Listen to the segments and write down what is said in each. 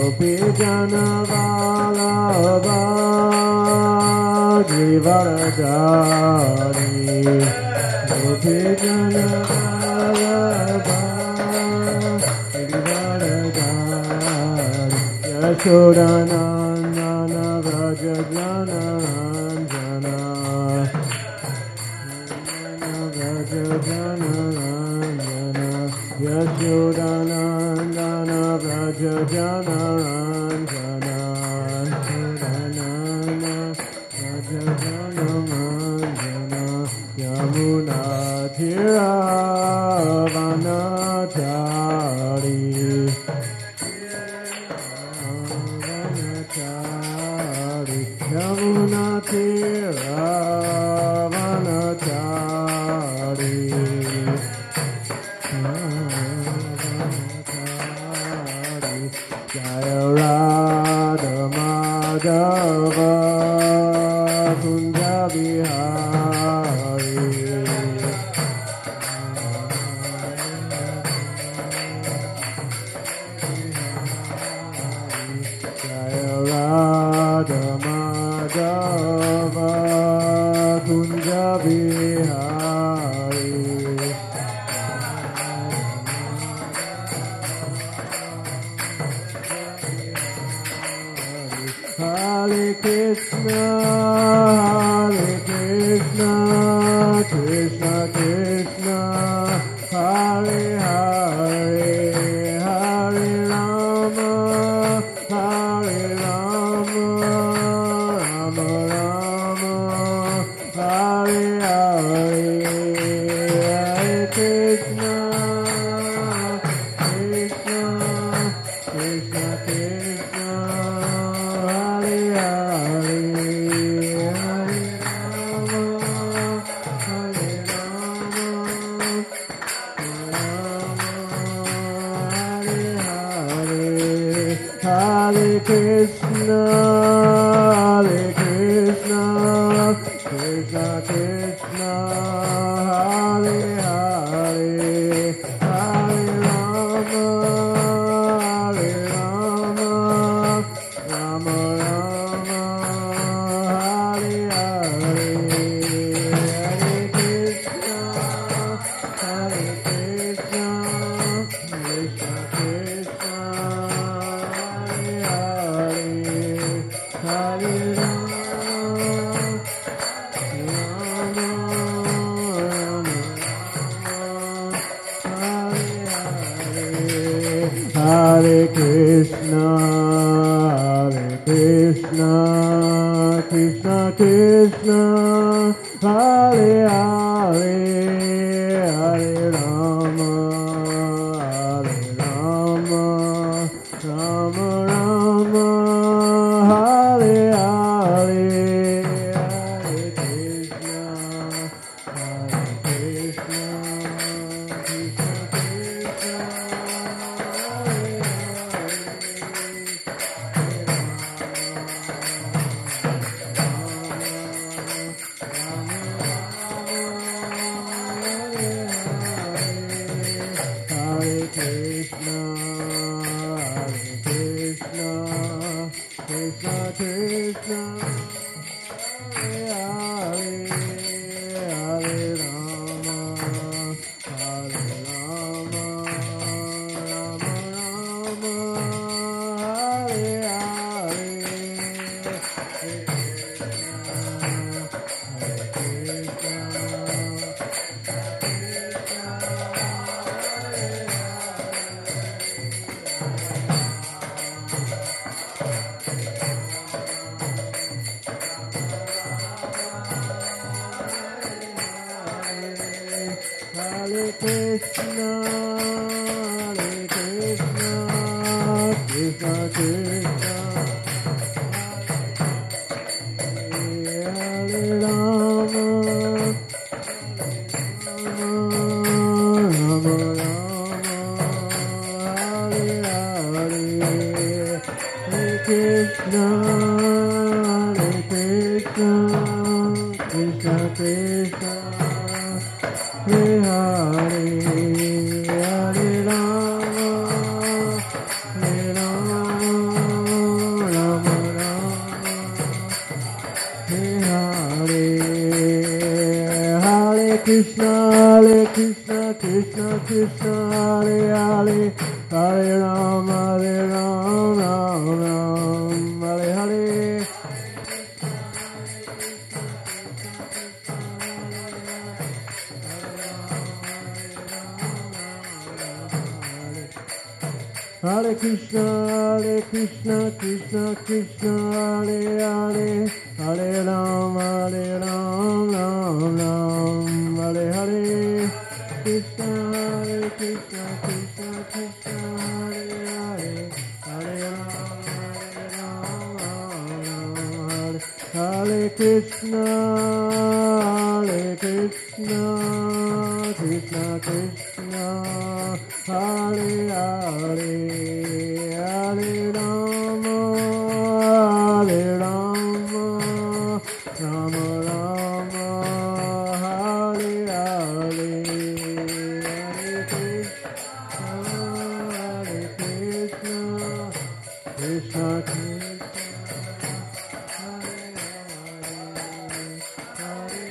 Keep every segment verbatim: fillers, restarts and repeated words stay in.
Gopi Jana Vallabha Giridharadhari Gopi Jana Vallabha Giridharadhari Yashodanandana Vraja Jana Ranjana Vraja Jana Ranjana Yashodanandana Vraja Jana Ranjana Yashodanandana Vraja Jana Ranjana Yamuna Thira Vanachari Vanachari Yamuna Thira Vanachari Jaya Radha Madhava Kunja Bihari Jaya Radha Madhava Kunja Bihari Hare Krishna, Hare Krishna, Krishna Krishna, Hare Hare, Hare Rama, Hare Rama, Rama Rama, Hare Hare, Hare Krishna, Krishna, Krishna Krishna. Hare Krishna, Hare Krishna, Krishna Krishna, Hare Hare, Hare Rama, Hare Rama, Rama Rama, Hare Hare, Hare Krishna, Hare Krishna, Krishna Krishna. Hare Krishna, Hare Krishna, Krishna Krishna, Hare Hare, Hare Rama, Hare Rama, Rama Rama, Hare Hare, Hare Krishna, Hare Krishna, Krishna Krishna. Hare Krishna, Hare Krishna, Krishna Krishna, Hare Rama, Rama Rama, Hare Hare, Hare Krishna, Hare Krishna, Krishna Krishna. Hare Hare, Hare Rama, Hare Rama, Krishna, Hare Krishna, Krishna Krishna, Hare Hare, Hare Rama, Hare Rama, Rama Rama, Hare Hare. Hare Krishna, Hare Krishna, Krishna Krishna, Hare Hare, Hare Rama, Hare Rama, Rama Rama, Hare Hare. Krishna, Hare Krishna, Krishna Krishna, Hare Hare, Hare Rama, Hare Rama, Rama Rama, Hare Krishna, Hare Krishna, Krishna Krishna, Hare Hare, Hare Rama, Hare Rama, Rama Rama, Hare Hare, Hare Krishna, Hare Krishna, Krishna Krishna, Hare Hare,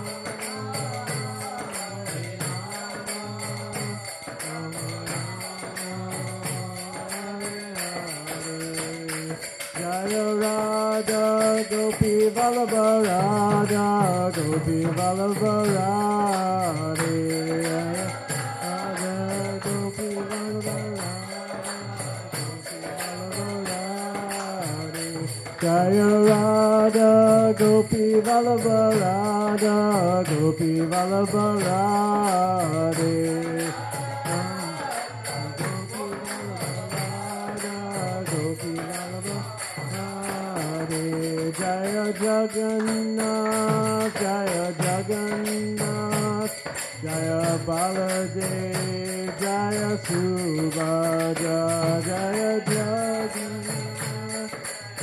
Jaya Radha Gopi Vallabha Radha Gopi Vallabha Radhe, Radha Gopi Vallabha Radha, Jaya Radha Gopi Vallabha Radha Gopi Vallabha Radhe. Jaya Jagannath, Jaya Jagannath, Jaya Baladev, Jaya Subhadra, Jaya Jagannath.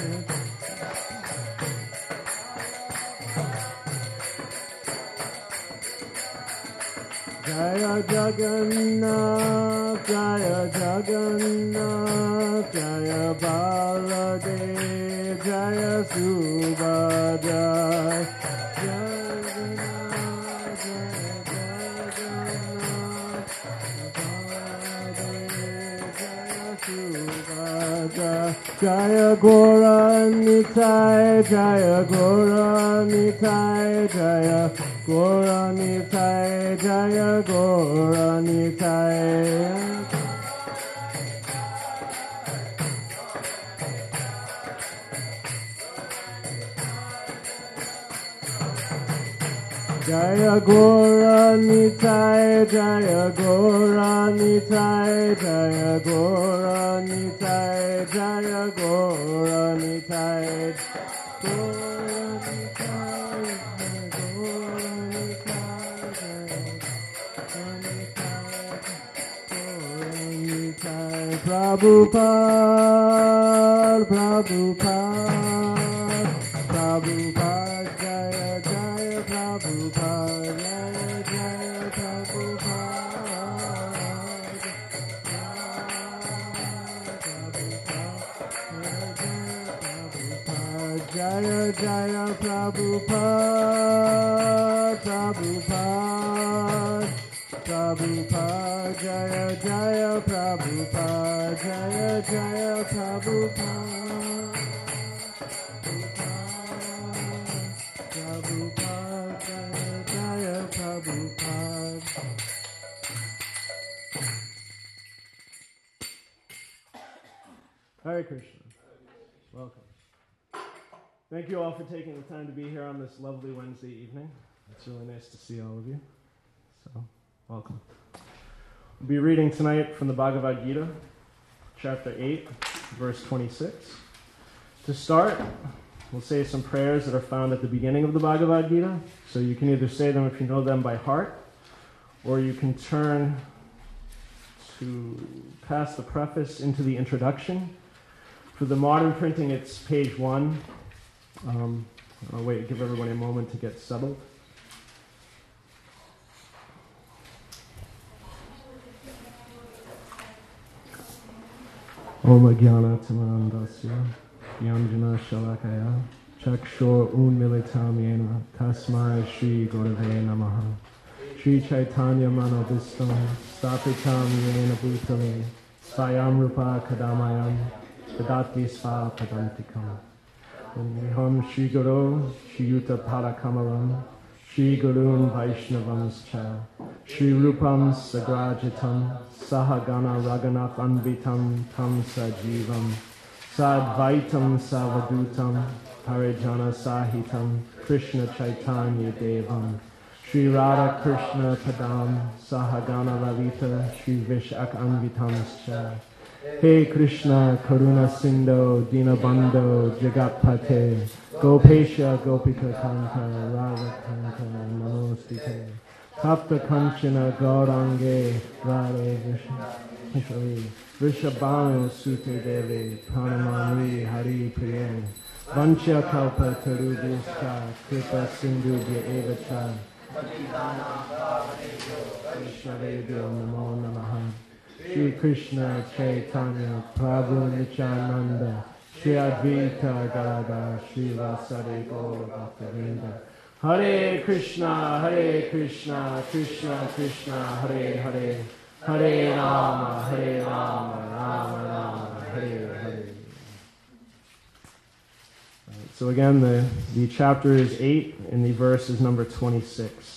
Jaya Jagannath, Jaya Jagannath, Jaya Baladev, Jaya Subhadra, Jagannath, Jaya Subhadra, Jaya Gora Nitai, Jaya Gora Nitai, Jaya Gora Nitai, Jaya Gora Nitai. Jaya Gora Nitai, Jaya Gora Nitai, Jaya Gora Nitai, Jaya Gora Nitai, Gora Nitai, Gora Nitai, Prabhupada, Prabhupada, Prabhupada, Jaya Jaya Prabhupada, Jaya Jaya Prabhupada, Jaya Jaya Prabhupada, Prabhupada, Prabhupada, Jaya Jaya Prabhupada, Jaya Jaya Prabhupada, Prabhupada, Jaya Jaya Prabhupada. Hare Krishna. Welcome. Thank you all for taking the time to be here on this lovely Wednesday evening. It's really nice to see all of you. So, welcome. We'll be reading tonight from the Bhagavad Gita, chapter eight, verse twenty-six. To start, we'll say some prayers that are found at the beginning of the Bhagavad Gita. So you can either say them if you know them by heart, or you can turn to past the preface into the introduction. For the modern printing, it's page one. Um, I'll wait, give everyone a moment to get settled. Om Jnana Timarandasya Yanjana Shalakaya Chakshur Unmilitam Yena Tasmai Shri Gurave Namaha Sri Chaitanya Manobhistam Stapitam Yena Bhutale Svayam Rupa Kadamayam Dadati Sva Padantikam Niham Shri Guru Shri Yuta Parakamaram Shri Gurun Vaishnavamscha Shri Rupam Sagrajitam Sahagana Raghunath Anvitam Tam Sajivam Sadvaitam Savadutam Parijana Sahitam Krishna Chaitanya Devam Shri Radha Krishna Padam Sahagana Lalita Shri Vishak Anvitamscha Hey Krishna Karuna Sindho Dinabandho Jagatpate Gopesha Gopika Kanta Radha Kanta Namostite Tapta Kanchana Gaurange Radhe Vishnu Rishabhanu Sute Devi Pranamami Hari Priye Vancha Kalpa Tarubhishta Kripa Sindhu Evacha Krishnavebhyo Namo Namaha Shri Krishna Chaitanya Prabhu Nityananda Shri Advaita Gadadhar Shri Vasari Gaura Bhaktivinoda Hare Krishna Hare Krishna Krishna Krishna Hare Hare Hare Rama Hare Rama Rama Rama Hare Hare. Right, so again, the, the chapter is eight and the verse is number twenty-six.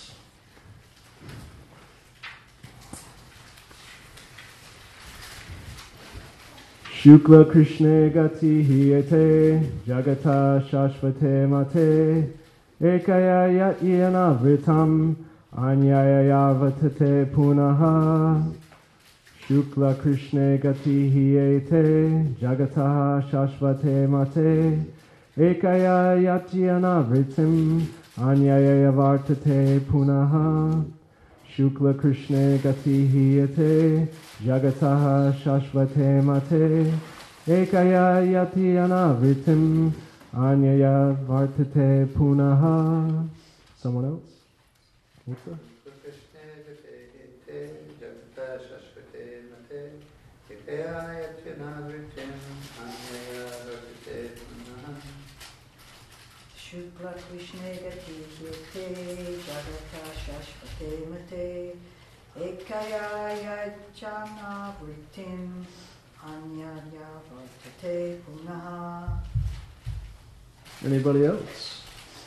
Shukla Krishna Gati Hiyate Jagata Shashvate Mate Ekaya Yatyana Vritam Anyaya Vatate Punaha Shukla Krishna Gati Hiyate Jagata Shashvate Mate Ekaya Yatyana Vritam Anyaya Vartate Punaha Shukla Krishna Gati Hiyate Jagataha Shashvate Mate Ekaya Yati Anavritim Anyaya Vartate Punaha. Someone else? What's that? Shukla Krishna Gati Hiyate Jagata Shashvate Mate Ekaya Yachana Vritim Anyaya Vartate Punaha. Anybody else?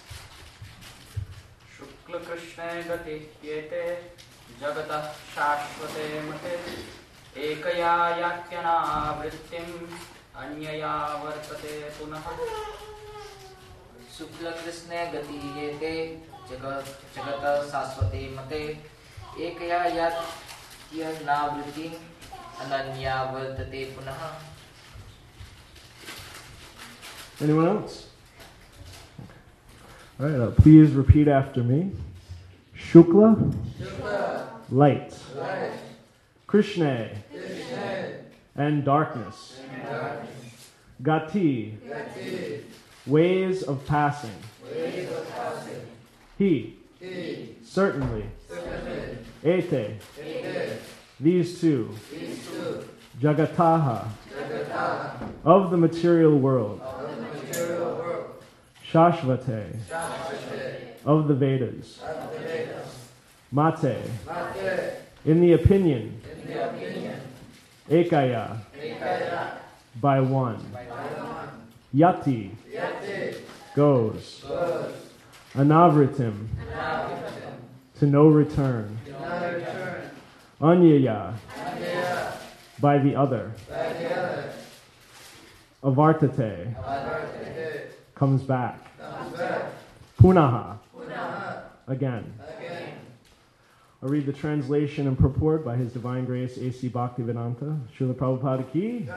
Shukla Krishna Gati Hiyate Jagata Shashvate Mate Ekaya Yatyana Vritim Anyaya Vartate Punaha. Shukla Krishna Gati Yete Jagata Sasvate Mate Ekaya Yatyana Vritim Ananya Vartate Punaha. Anyone else? All right, uh, please repeat after me. Shukla, Shukla. Light. Light. Krishna, Krishna. And darkness. And darkness. Gati, Gati. Ways of passing. Ways of passing. He, He. certainly. Certainly. Ete, Ete. these two. These two. Jagataha, Jagataha. of the material world. Of the material world. Shashvate, Shashvate. of the Vedas. Of the Vedas. Mate, Mate. in the opinion. In the opinion. Ekaya, Ekaya. by one. By one. Yati, Yate. goes. Goes. Anavritim, Anavritim. to no return. Do not return. Anyaya, Anyaya. by the other. By the other. Avartate, Avartate. comes back. Comes back. Punaha, Punaha. again. Again. I'll read the translation and purport by His Divine Grace A C Bhaktivedanta, Srila Prabhupada Ki.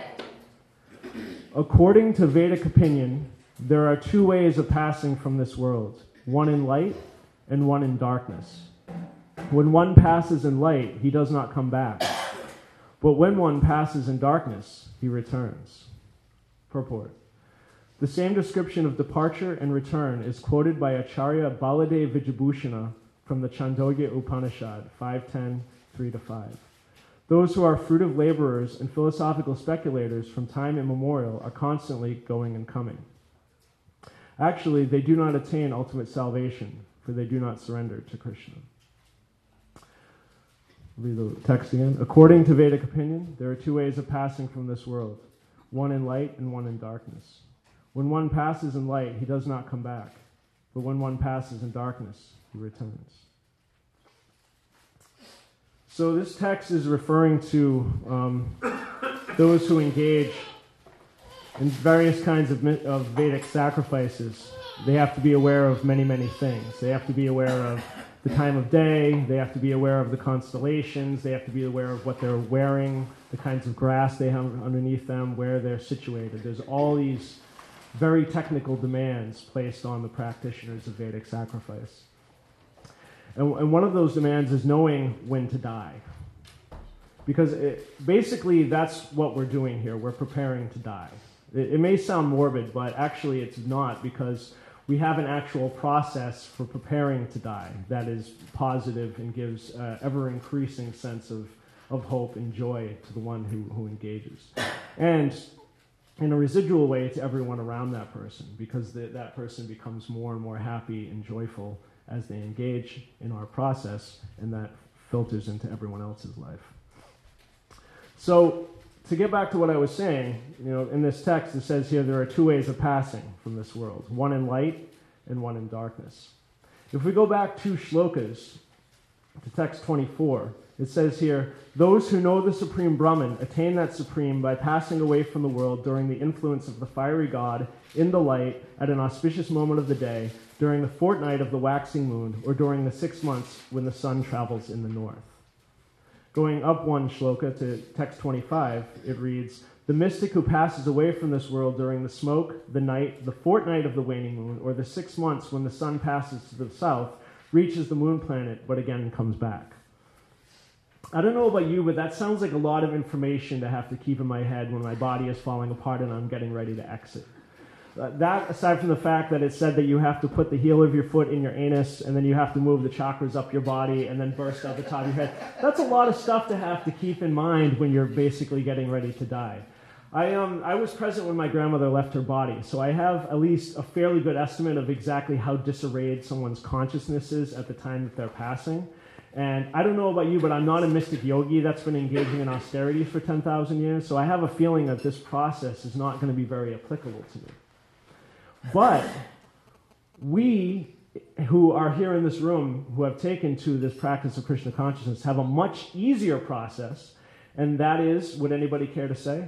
According to Vedic opinion, there are two ways of passing from this world, one in light and one in darkness. When one passes in light, he does not come back. But when one passes in darkness, he returns. Purport. The same description of departure and return is quoted by Acharya Baladev Vijabhushana from the Chandogya Upanishad, five ten, three to five. Those who are fruitive laborers and philosophical speculators from time immemorial are constantly going and coming. Actually, they do not attain ultimate salvation, for they do not surrender to Krishna. read the text again. According to Vedic opinion, there are two ways of passing from this world, one in light and one in darkness. When one passes in light, he does not come back. But when one passes in darkness, he returns. So this text is referring to um, those who engage in various kinds of, of Vedic sacrifices. They have to be aware of many, many things. They have to be aware of the time of day. They have to be aware of the constellations. They have to be aware of what they're wearing, the kinds of grass they have underneath them, where they're situated. There's all these very technical demands placed on the practitioners of Vedic sacrifice. And, and one of those demands is knowing when to die. Because it, basically that's what we're doing here. We're preparing to die. It, it may sound morbid, but actually it's not, because we have an actual process for preparing to die that is positive and gives an ever-increasing sense of, of hope and joy to the one who, who engages. And in a residual way to everyone around that person, because the, that person becomes more and more happy and joyful as they engage in our process, and that filters into everyone else's life. So, to get back to what I was saying, you know, in this text it says here there are two ways of passing from this world, one in light and one in darkness. If we go back two shlokas to text twenty-four, it says here, those who know the Supreme Brahman attain that Supreme by passing away from the world during the influence of the fiery god in the light at an auspicious moment of the day, during the fortnight of the waxing moon, or during the six months when the sun travels in the north. Going up one shloka to text twenty-five, it reads, the mystic who passes away from this world during the smoke, the night, the fortnight of the waning moon, or the six months when the sun passes to the south, reaches the moon planet, but again comes back. I don't know about you, but that sounds like a lot of information to have to keep in my head when my body is falling apart and I'm getting ready to exit. Uh, that, aside from the fact that it said that you have to put the heel of your foot in your anus, and then you have to move the chakras up your body, and then burst out the top of your head, that's a lot of stuff to have to keep in mind when you're basically getting ready to die. I, um, I was present when my grandmother left her body, so I have at least a fairly good estimate of exactly how disarrayed someone's consciousness is at the time that they're passing. And I don't know about you, but I'm not a mystic yogi that's been engaging in austerities for ten thousand years, so I have a feeling that this process is not going to be very applicable to me. But we who are here in this room, who have taken to this practice of Krishna consciousness, have a much easier process, and that is, would anybody care to say?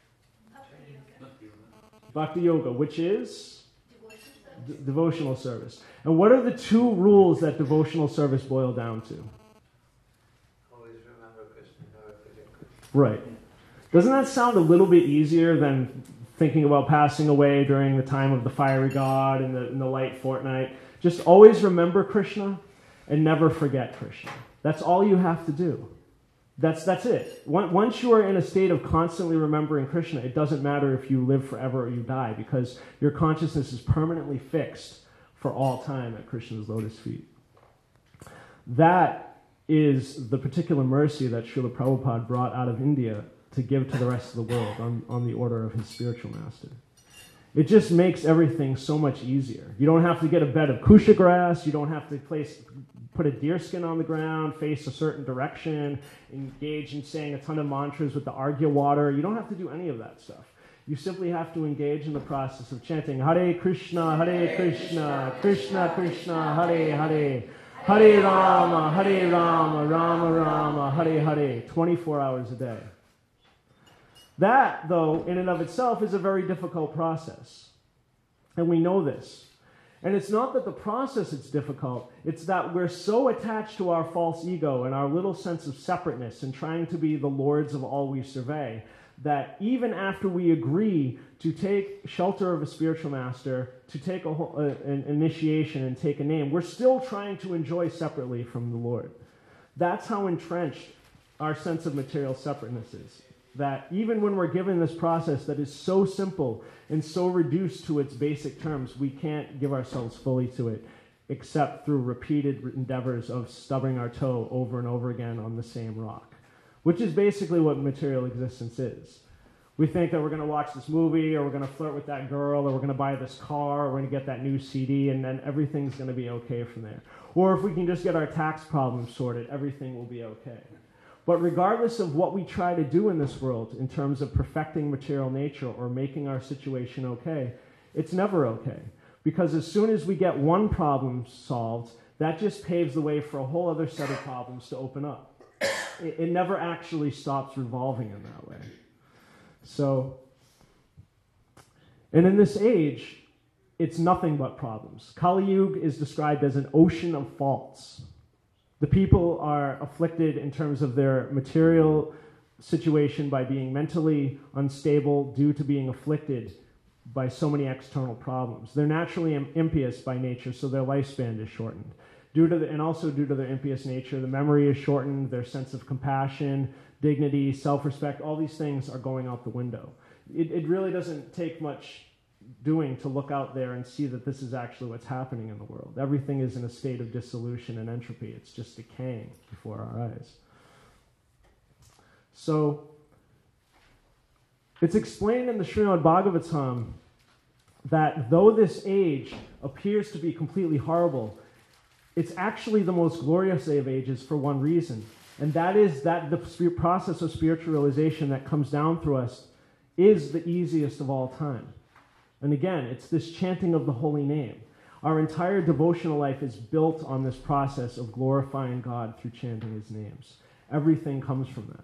Bhakti Yoga, which is D- devotional service. And what are the two rules that devotional service boil down to? Always remember Krishna, never forget Krishna. Right. Doesn't that sound a little bit easier than thinking about passing away during the time of the fiery god and the, and the light fortnight? Just always remember Krishna and never forget Krishna. That's all you have to do. That's that's it. Once you are in a state of constantly remembering Krishna, it doesn't matter if you live forever or you die, because your consciousness is permanently fixed for all time at Krishna's lotus feet. That is the particular mercy that Srila Prabhupada brought out of India to give to the rest of the world on, on the order of his spiritual master. It just makes everything so much easier. You don't have to get a bed of kusha grass. You don't have to place, put a deer skin on the ground, face a certain direction, engage in saying a ton of mantras with the Arghya water. You don't have to do any of that stuff. You simply have to engage in the process of chanting Hare Krishna, Hare Krishna, Krishna Krishna, Hare Hare, Hare Rama, Hare Rama, Rama Rama, Hare Hare, twenty-four hours a day. That, though, in and of itself is a very difficult process. And we know this. And it's not that the process is difficult, it's that we're so attached to our false ego and our little sense of separateness and trying to be the lords of all we survey, that even after we agree to take shelter of a spiritual master, to take a, a, an initiation and take a name, we're still trying to enjoy separately from the Lord. That's how entrenched our sense of material separateness is. That even when we're given this process that is so simple and so reduced to its basic terms, we can't give ourselves fully to it, except through repeated endeavors of stubbing our toe over and over again on the same rock, which is basically what material existence is. We think that we're going to watch this movie, or we're going to flirt with that girl, or we're going to buy this car, or we're going to get that new C D, and then everything's going to be okay from there. Or if we can just get our tax problems sorted, everything will be okay. But regardless of what we try to do in this world in terms of perfecting material nature or making our situation okay, it's never okay. Because as soon as we get one problem solved, that just paves the way for a whole other set of problems to open up. It, it never actually stops revolving in that way. So, and in this age, it's nothing but problems. Kali Yuga is described as an ocean of faults. The people are afflicted in terms of their material situation by being mentally unstable due to being afflicted by so many external problems. They're naturally impious by nature, so their lifespan is shortened. Due to the, and also due to their impious nature, the memory is shortened, their sense of compassion, dignity, self-respect, all these things are going out the window. It, it really doesn't take much doing to look out there and see that this is actually what's happening in the world. Everything is in a state of dissolution and entropy. It's just decaying before our eyes. So, it's explained in the Srimad Bhagavatam that though this age appears to be completely horrible, it's actually the most glorious of ages for one reason, and that is that the process of spiritual realization that comes down through us is the easiest of all time. And again, it's this chanting of the holy name. Our entire devotional life is built on this process of glorifying God through chanting his names. Everything comes from that.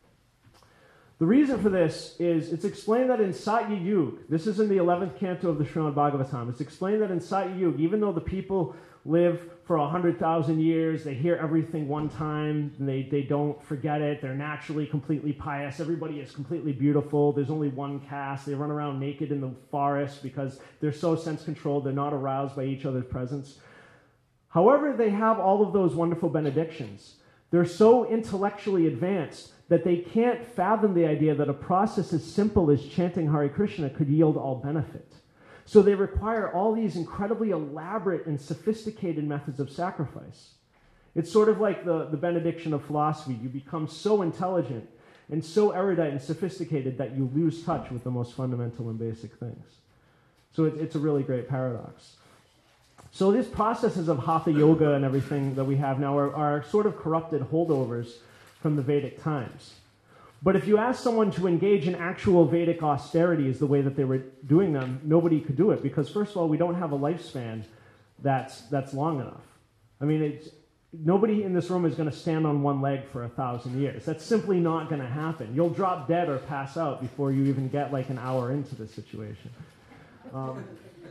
The reason for this is it's explained that in Satya Yuga, this is in the eleventh canto of the Srimad Bhagavatam, it's explained that in Satya Yuga, even though the people live for one hundred thousand years, they hear everything one time, they, they don't forget it, they're naturally completely pious, everybody is completely beautiful, there's only one caste, they run around naked in the forest because they're so sense-controlled, they're not aroused by each other's presence. However, they have all of those wonderful benedictions. They're so intellectually advanced that they can't fathom the idea that a process as simple as chanting Hare Krishna could yield all benefit. So they require all these incredibly elaborate and sophisticated methods of sacrifice. It's sort of like the, the benediction of philosophy. You become so intelligent and so erudite and sophisticated that you lose touch with the most fundamental and basic things. So it, it's a really great paradox. So these processes of Hatha Yoga and everything that we have now are, are sort of corrupted holdovers from the Vedic times. But if you ask someone to engage in actual Vedic austerities the way that they were doing them, nobody could do it because, first of all, we don't have a lifespan that's that's long enough. I mean, it's, nobody in this room is going to stand on one leg for a thousand years. That's simply not going to happen. You'll drop dead or pass out before you even get like an hour into the situation. Um,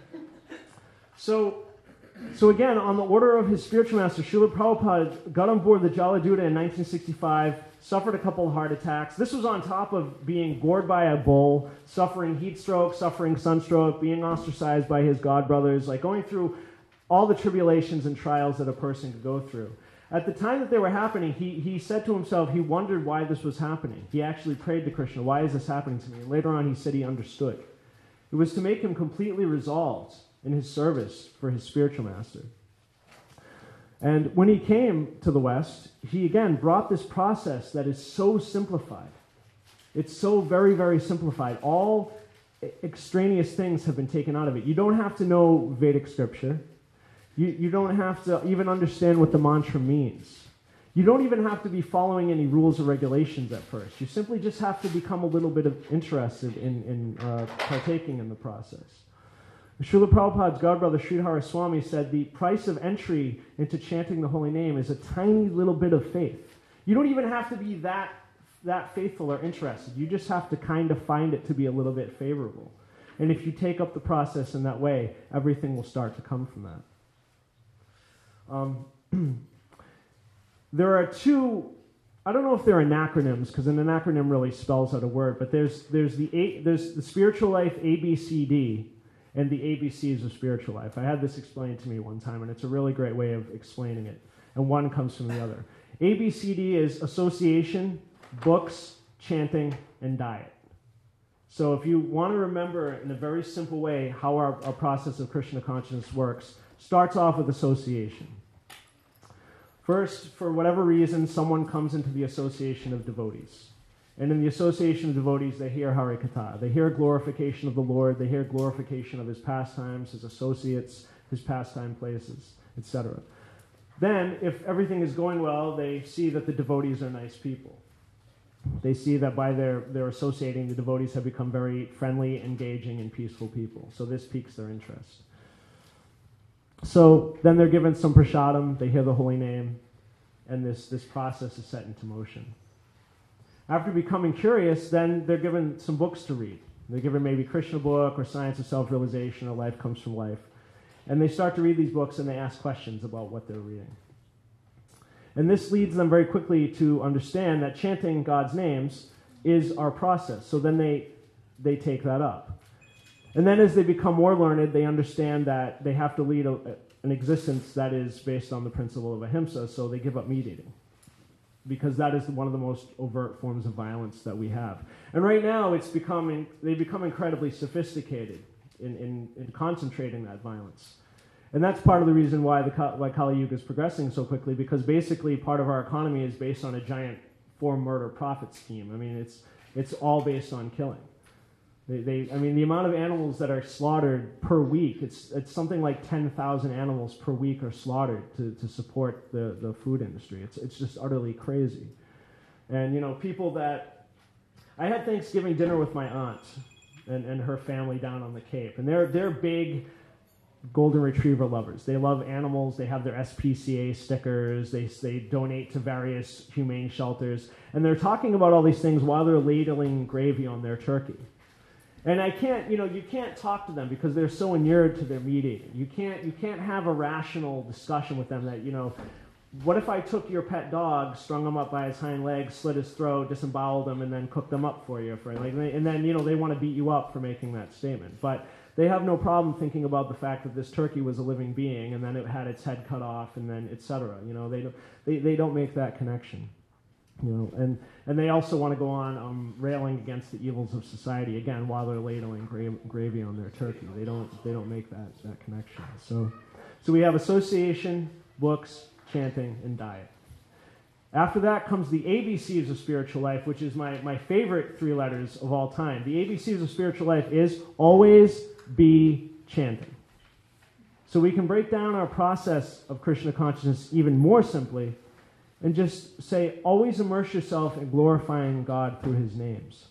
so... So again, on the order of his spiritual master, Srila Prabhupada got on board the Jaladuta in nineteen sixty-five, suffered a couple of heart attacks. This was on top of being gored by a bull, suffering heat stroke, suffering sunstroke, being ostracized by his godbrothers, like going through all the tribulations and trials that a person could go through. At the time that they were happening, he, he said to himself, he wondered why this was happening. He actually prayed to Krishna, why is this happening to me? And later on he said he understood. It was to make him completely resolved in his service for his spiritual master. And when he came to the West, he again brought this process that is so simplified. It's so very, very simplified. All extraneous things have been taken out of it. You don't have to know Vedic scripture. You, you don't have to even understand what the mantra means. You don't even have to be following any rules or regulations at first. You simply just have to become a little bit of interested in, in uh, partaking in the process. Srila Prabhupada's godbrother Sridhara Swami said the price of entry into chanting the holy name is a tiny little bit of faith. You don't even have to be that, that faithful or interested. You just have to kind of find it to be a little bit favorable. And if you take up the process in that way, everything will start to come from that. Um, there are two, I don't know if they're acronyms, because an acronym really spells out a word, but there's, there's, the, a, there's the spiritual life A B C D, and the A B Cs of spiritual life. I had this explained to me one time, and it's a really great way of explaining it. And one comes from the other. A B C D is association, books, chanting, and diet. So if you want to remember in a very simple way how our, our process of Krishna consciousness works, starts off with association. First, for whatever reason, someone comes into the association of devotees. And in the association of devotees, they hear Hare Katha. They hear glorification of the Lord. They hear glorification of his pastimes, his associates, his pastime places, et cetera. Then, if everything is going well, they see that the devotees are nice people. They see that by their, their associating, the devotees have become very friendly, engaging, and peaceful people. So this piques their interest. So then they're given some prasadam, they hear the holy name, and this, this process is set into motion. After becoming curious, then they're given some books to read. They're given maybe Krishna book or Science of Self-Realization or Life Comes from Life. And they start to read these books and they ask questions about what they're reading. And this leads them very quickly to understand that chanting God's names is our process. So then they, they take that up. And then as they become more learned, they understand that they have to lead a, an existence that is based on the principle of ahimsa, so they give up meat eating. Because that is one of the most overt forms of violence that we have. And right now, it's becoming, they become incredibly sophisticated in, in, in concentrating that violence. And that's part of the reason why, the, why Kali Yuga is progressing so quickly, because basically part of our economy is based on a giant form murder profit scheme. I mean, it's, it's all based on killing. They, they, I mean, the amount of animals that are slaughtered per week, it's, it's something like ten thousand animals per week are slaughtered to, to support the, the food industry. It's, it's just utterly crazy. And, you know, people that... I had Thanksgiving dinner with my aunt and, and her family down on the Cape. And they're, they're big golden retriever lovers. They love animals. They have their S P C A stickers. They, they donate to various humane shelters. And they're talking about all these things while they're ladling gravy on their turkey. And I can't, you know, you can't talk to them because they're so inured to their meat eating. You can't, you can't have a rational discussion with them that, you know, what if I took your pet dog, strung him up by his hind legs, slit his throat, disemboweled him, and then cooked them up for you? For, like, and then, you know, they want to beat you up for making that statement. But they have no problem thinking about the fact that this turkey was a living being, and then it had its head cut off, and then et cetera. You know, they don't, they, they don't make that connection. You know, and, and they also want to go on um, railing against the evils of society again while they're ladling gra- gravy on their turkey. They don't they don't make that, that connection. So so we have association, books, chanting, and diet. After that comes the A B Cs of spiritual life, which is my, my favorite three letters of all time. The A B Cs of spiritual life is always be chanting. So we can break down our process of Krishna consciousness even more simply and just say, always immerse yourself in glorifying God through his names.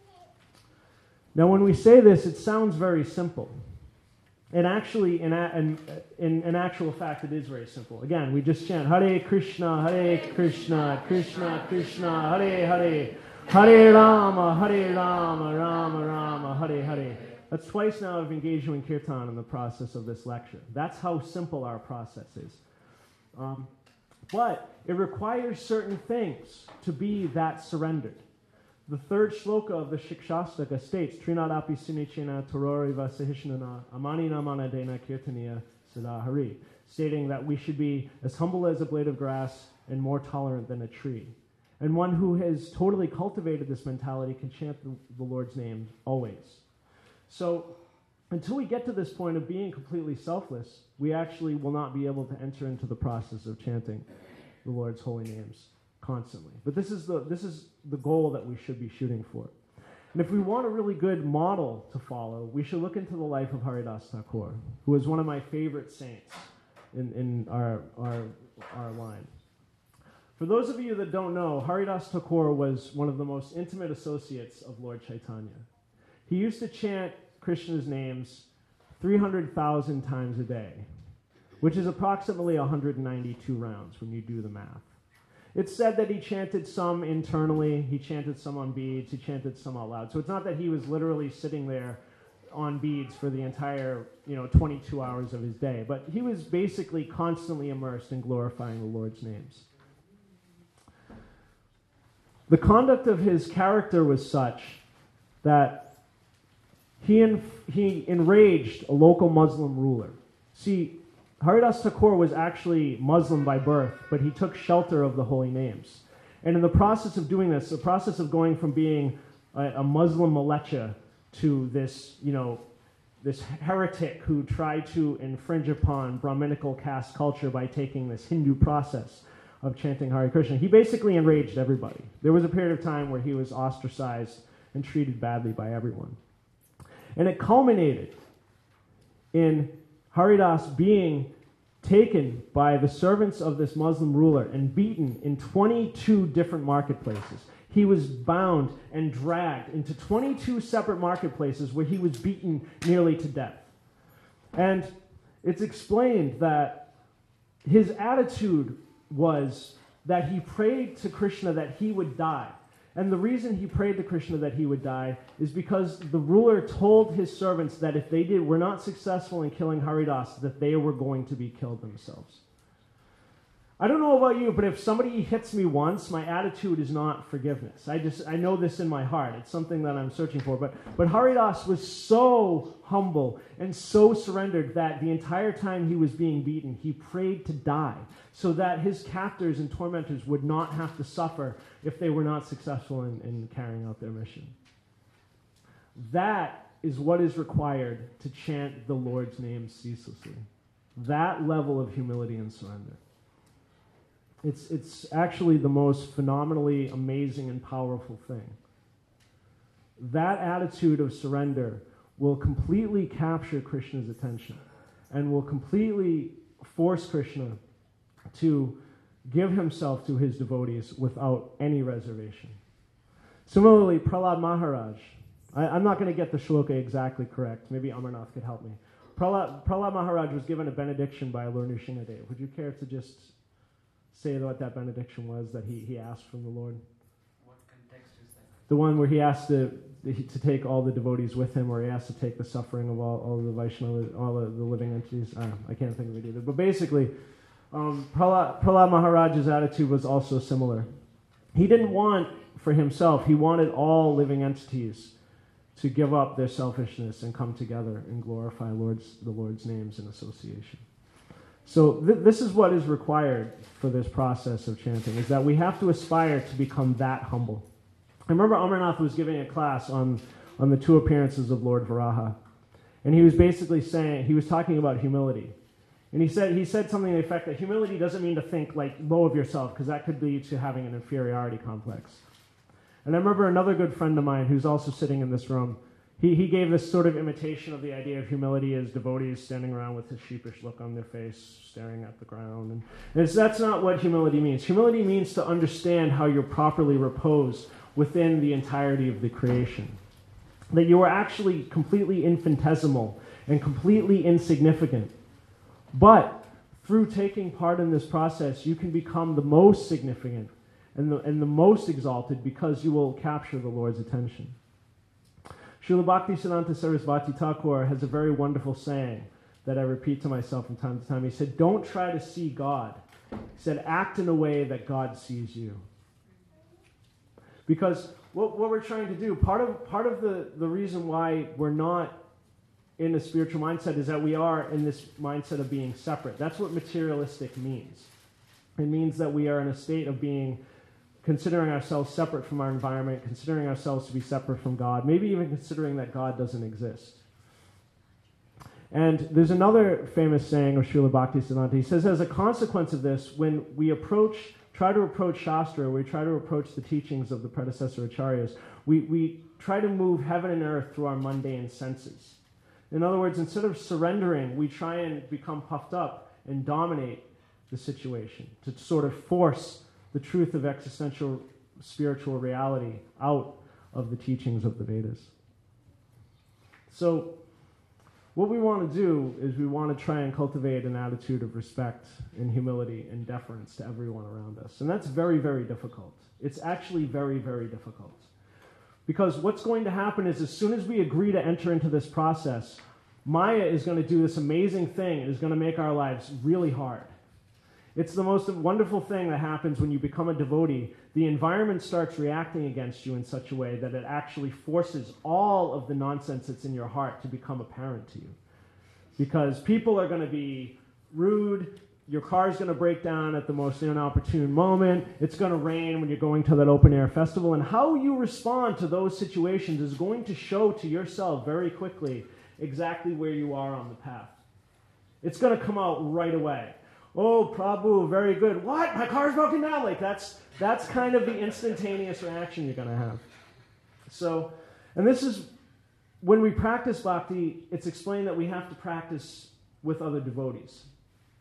Now, when we say this, it sounds very simple. And actually, in, a, in, in, in actual fact, it is very simple. Again, we just chant, Hare Krishna, Hare Krishna, Krishna Krishna, Hare Hare, Hare Rama, Hare Rama, Rama Rama, Hare Hare. That's twice now I've engaged you in kirtan in the process of this lecture. That's how simple our process is. Um, But it requires certain things to be that surrendered. The third shloka of the Shikshastaka states, Trinadapi sinichena torori vasahishnana amanina manadena kirtaniya sadahari, stating that we should be as humble as a blade of grass and more tolerant than a tree. And one who has totally cultivated this mentality can chant the, the Lord's name always. So until we get to this point of being completely selfless, we actually will not be able to enter into the process of chanting the Lord's holy names constantly. But this is the this is the goal that we should be shooting for. And if we want a really good model to follow, we should look into the life of Haridas Thakur, who is one of my favorite saints in, in our, our, our line. For those of you that don't know, Haridas Thakur was one of the most intimate associates of Lord Chaitanya. He used to chant Krishna's names three hundred thousand times a day, which is approximately one hundred ninety-two rounds when you do the math. It's said that he chanted some internally, he chanted some on beads, he chanted some out loud. So it's not that he was literally sitting there on beads for the entire, you know, twenty-two hours of his day, but he was basically constantly immersed in glorifying the Lord's names. The conduct of his character was such that he, en- he enraged a local Muslim ruler. See, Haridas Thakur was actually Muslim by birth, but he took shelter of the holy names. And in the process of doing this, the process of going from being a, a Muslim malecha to this, you know, this heretic who tried to infringe upon Brahminical caste culture by taking this Hindu process of chanting Hare Krishna, he basically enraged everybody. There was a period of time where he was ostracized and treated badly by everyone. And it culminated in Haridas being taken by the servants of this Muslim ruler and beaten in twenty-two different marketplaces. He was bound and dragged into twenty-two separate marketplaces where he was beaten nearly to death. And it's explained that his attitude was that he prayed to Krishna that he would die. And the reason he prayed to Krishna that he would die is because the ruler told his servants that if they did were not successful in killing Haridas, that they were going to be killed themselves. I don't know about you, but if somebody hits me once, my attitude is not forgiveness. I just I know this in my heart. It's something that I'm searching for. But but Haridas was so humble and so surrendered that the entire time he was being beaten, he prayed to die so that his captors and tormentors would not have to suffer if they were not successful in, in carrying out their mission. That is what is required to chant the Lord's name ceaselessly. That level of humility and surrender. It's, it's actually the most phenomenally amazing and powerful thing. That attitude of surrender will completely capture Krishna's attention and will completely force Krishna to give himself to his devotees without any reservation. Similarly, Prahlad Maharaj, I, I'm not going to get the shloka exactly correct. Maybe Amarnath could help me. Prahlad, Prahlad Maharaj was given a benediction by Lord Nrsimhadev. Would you care to just say what that benediction was that he, he asked from the Lord? What context is that? The one where he asked to, to take all the devotees with him, or he asked to take the suffering of all, all the Vaishnava, all the, the living entities. Uh, I can't think of it either. But basically, um, Prahlad, Prahlad Maharaj's attitude was also similar. He didn't want for himself, he wanted all living entities to give up their selfishness and come together and glorify Lord's, the Lord's names in association. So th- this is what is required for this process of chanting, is that we have to aspire to become that humble. I remember Amarnath was giving a class on, on the two appearances of Lord Varaha, and he was basically saying, he was talking about humility. And he said he said something to the effect that humility doesn't mean to think like low of yourself, because that could lead to having an inferiority complex. And I remember another good friend of mine who's also sitting in this room, He he gave this sort of imitation of the idea of humility as devotees standing around with a sheepish look on their face, staring at the ground. And it's, that's not what humility means. Humility means to understand how you're properly reposed within the entirety of the creation. That you are actually completely infinitesimal and completely insignificant. But through taking part in this process, you can become the most significant and the, and the most exalted, because you will capture the Lord's attention. Srila Bhaktisiddhanta Sarasvati Thakur has a very wonderful saying that I repeat to myself from time to time. He said, don't try to see God. He said, act in a way that God sees you. Because what, what we're trying to do, part of, part of the, the reason why we're not in a spiritual mindset is that we are in this mindset of being separate. That's what materialistic means. It means that we are in a state of being considering ourselves separate from our environment, considering ourselves to be separate from God, maybe even considering that God doesn't exist. And there's another famous saying of Srila Bhaktisiddhanta. He says, as a consequence of this, when we approach, try to approach Shastra, we try to approach the teachings of the predecessor acharyas, we, we try to move heaven and earth through our mundane senses. In other words, instead of surrendering, we try and become puffed up and dominate the situation, to sort of force the truth of existential spiritual reality out of the teachings of the Vedas. So what we want to do is we want to try and cultivate an attitude of respect and humility and deference to everyone around us. And that's very, very difficult. It's actually very, very difficult. Because what's going to happen is as soon as we agree to enter into this process, Maya is going to do this amazing thing and is going to make our lives really hard. It's the most wonderful thing that happens when you become a devotee. The environment starts reacting against you in such a way that it actually forces all of the nonsense that's in your heart to become apparent to you. Because people are going to be rude, your car's going to break down at the most inopportune moment, it's going to rain when you're going to that open-air festival, and how you respond to those situations is going to show to yourself very quickly exactly where you are on the path. It's going to come out right away. Oh, Prabhu, very good. What? My car's broken down. Like that's that's kind of the instantaneous reaction you're going to have. So, and this is, when we practice bhakti, it's explained that we have to practice with other devotees.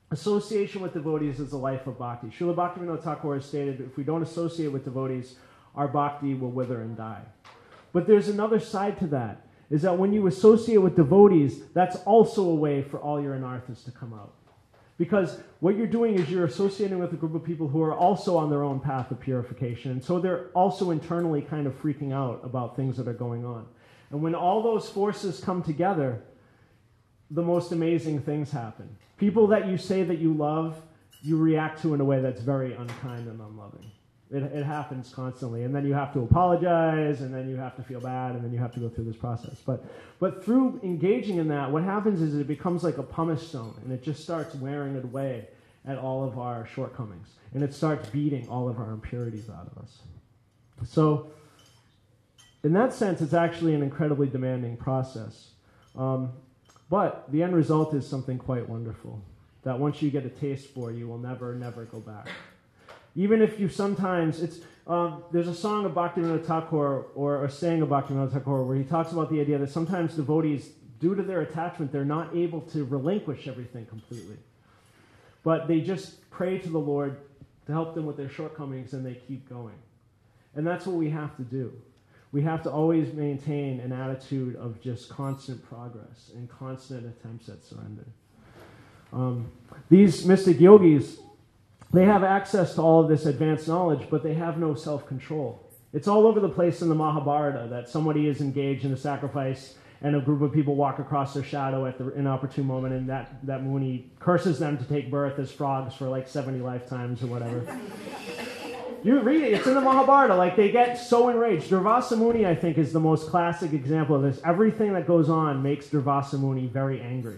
association with devotees is the life of bhakti. Srila Bhaktivinoda Thakur has stated, if we don't associate with devotees, our bhakti will wither and die. But there's another side to that, is that when you associate with devotees, that's also a way for all your anarthas to come out. Because what you're doing is you're associating with a group of people who are also on their own path of purification, and so they're also internally kind of freaking out about things that are going on. And when all those forces come together, the most amazing things happen. People that you say that you love, you react to in a way that's very unkind and unloving. It, it happens constantly. And then you have to apologize, and then you have to feel bad, and then you have to go through this process. But but through engaging in that, what happens is it becomes like a pumice stone, and it just starts wearing it away at all of our shortcomings. And it starts beating all of our impurities out of us. So in that sense, it's actually an incredibly demanding process. Um, But the end result is something quite wonderful, that once you get a taste for, you will never, never go back. Even if you sometimes, it's um, there's a song of Bhaktivinoda Thakur, or a saying of Bhaktivinoda Thakur, where he talks about the idea that sometimes devotees, due to their attachment, they're not able to relinquish everything completely. But they just pray to the Lord to help them with their shortcomings, and they keep going. And that's what we have to do. We have to always maintain an attitude of just constant progress and constant attempts at surrender. Um, these mystic yogis, they have access to all of this advanced knowledge, but they have no self-control. It's all over the place in the Mahabharata that somebody is engaged in a sacrifice and a group of people walk across their shadow at the inopportune moment, and that, that Muni curses them to take birth as frogs for like seventy lifetimes or whatever. You read it, it's in the Mahabharata. Like, they get so enraged. Durvasa Muni, I think, is the most classic example of this. Everything that goes on makes Durvasa Muni very angry.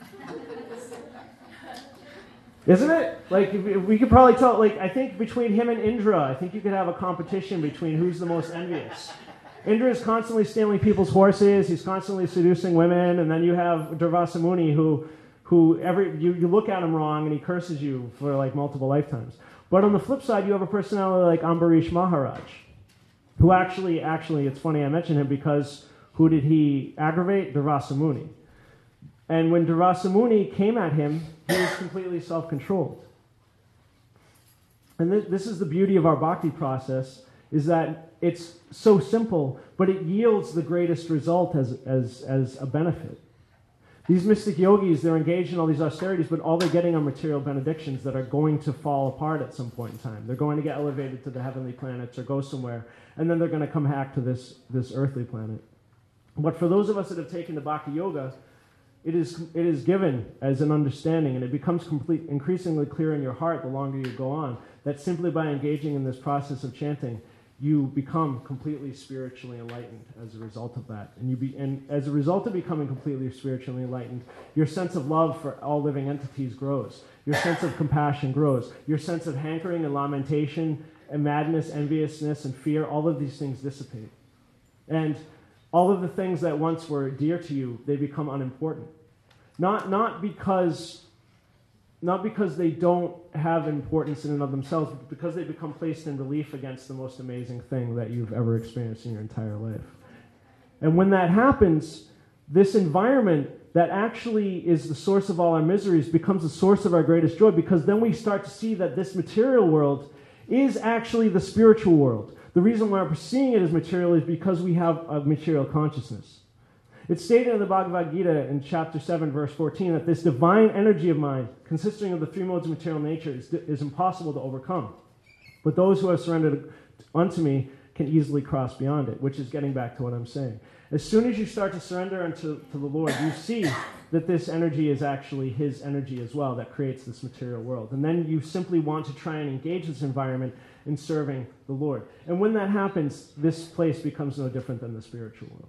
Isn't it? Like, if, if we could probably tell, like, I think between him and Indra, I think you could have a competition between who's the most envious. Indra is constantly stealing people's horses, he's constantly seducing women, and then you have Durvasa Muni who, who every, you, you look at him wrong and he curses you for, like, multiple lifetimes. But on the flip side, you have a personality like Ambarish Maharaj, who actually, actually, it's funny I mentioned him because who did he aggravate? Durvasa Muni. And when Durvasa Muni came at him, he was completely self-controlled. And th- this is the beauty of our bhakti process, is that it's so simple, but it yields the greatest result as, as, as a benefit. These mystic yogis, they're engaged in all these austerities, but all they're getting are material benedictions that are going to fall apart at some point in time. They're going to get elevated to the heavenly planets or go somewhere, and then they're going to come back to this, this earthly planet. But for those of us that have taken the Bhakti Yoga, it is, it is given as an understanding, and it becomes complete, increasingly clear in your heart the longer you go on, that simply by engaging in this process of chanting, you become completely spiritually enlightened as a result of that. And you be, and as a result of becoming completely spiritually enlightened, your sense of love for all living entities grows. Your sense of compassion grows. Your sense of hankering and lamentation and madness, enviousness, and fear, all of these things dissipate. And all of the things that once were dear to you, they become unimportant. Not, not because... Not because they don't have importance in and of themselves, but because they become placed in relief against the most amazing thing that you've ever experienced in your entire life. And when that happens, this environment that actually is the source of all our miseries becomes the source of our greatest joy, because then we start to see that this material world is actually the spiritual world. The reason why we're seeing it as material is because we have a material consciousness. It's stated in the Bhagavad Gita in chapter seven, verse fourteen, that this divine energy of mind, consisting of the three modes of material nature, is, is impossible to overcome. But those who have surrendered unto me can easily cross beyond it, which is getting back to what I'm saying. As soon as you start to surrender unto to the Lord, you see that this energy is actually His energy as well that creates this material world. And then you simply want to try and engage this environment in serving the Lord. And when that happens, this place becomes no different than the spiritual world.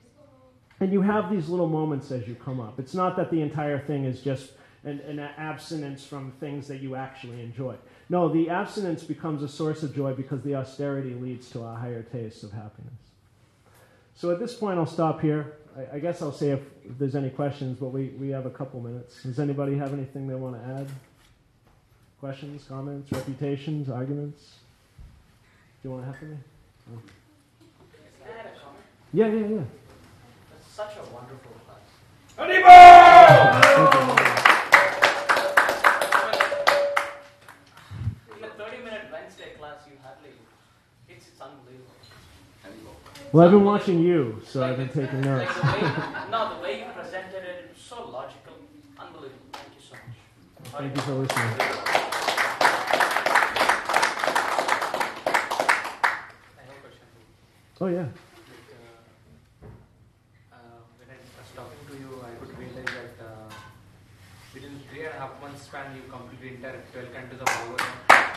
And you have these little moments as you come up. It's not that the entire thing is just an, an abstinence from things that you actually enjoy. No, the abstinence becomes a source of joy because the austerity leads to a higher taste of happiness. So at this point, I'll stop here. I, I guess I'll say if, if there's any questions, but we, we have a couple minutes. Does anybody have anything they want to add? Questions, comments, reputations, arguments? Do you want to have for me? Oh. Can I add a comment? Yeah, yeah, yeah. Such a wonderful class. Haribol! class, you hardly. It's, it's unbelievable. Well, I've been watching you, so I've been taking notes. Like the way, no, the way you presented it, it's so logical. Unbelievable. Thank you so much. Thank you for listening. I have a question. Oh, yeah. Like, uh, uh, when I was talking to you, I could realize that uh, within three and a half months span, you completed entire twelve cantos of Bhagavatam.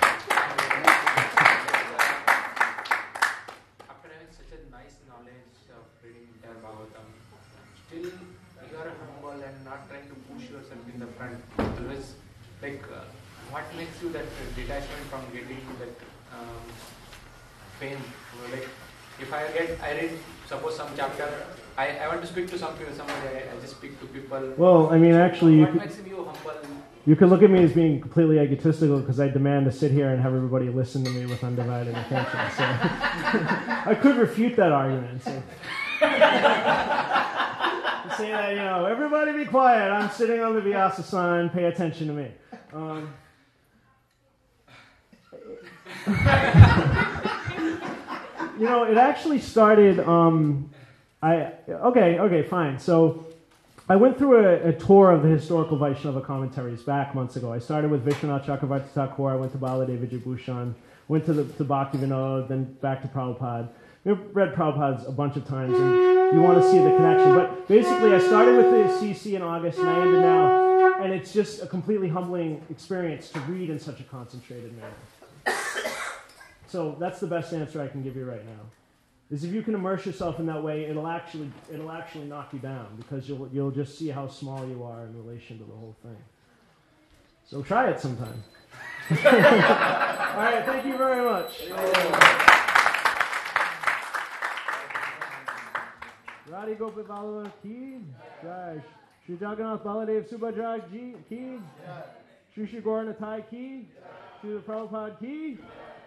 After having such a nice knowledge of reading entire Bhagavatam, still you are humble and not trying to push yourself in the front. Always, like, uh, what makes you that detachment from getting that um, pain? Like, if I get, I read, suppose some chapter, I, I want to speak to some people, somebody, I, I just speak to people. Well, I mean, actually, you what could, makes you humble? you could look at me as being completely egotistical because I demand to sit here and have everybody listen to me with undivided attention. So I could refute that argument. So. Say that, you know, everybody be quiet. I'm sitting on the Vyasa-san. Pay attention to me. Um, you know, it actually started. Um, I okay, okay, fine. So I went through a, a tour of the historical Vaishnava commentaries back months ago. I started with Vishwanath Chakravarti Thakur. I went to Baladeva Vijayabhushan. Went to the to Bhakti Vinod, then back to Prabhupada. I've read Prabhupada's a bunch of times, and you want to see the connection. But basically, I started with the C C in August, and I ended now, and it's just a completely humbling experience to read in such a concentrated manner. So that's the best answer I can give you right now. Is if you can immerse yourself in that way, it'll actually it'll actually knock you down because you'll you'll just see how small you are in relation to the whole thing. So try it sometime. All right, thank you very much. Radhi Gopi Ballava ki jai. Shri Jagannath Baladev Subhadra ji ki. Shri Shri Gaura Nitai ki. Shri Prabhupada ki.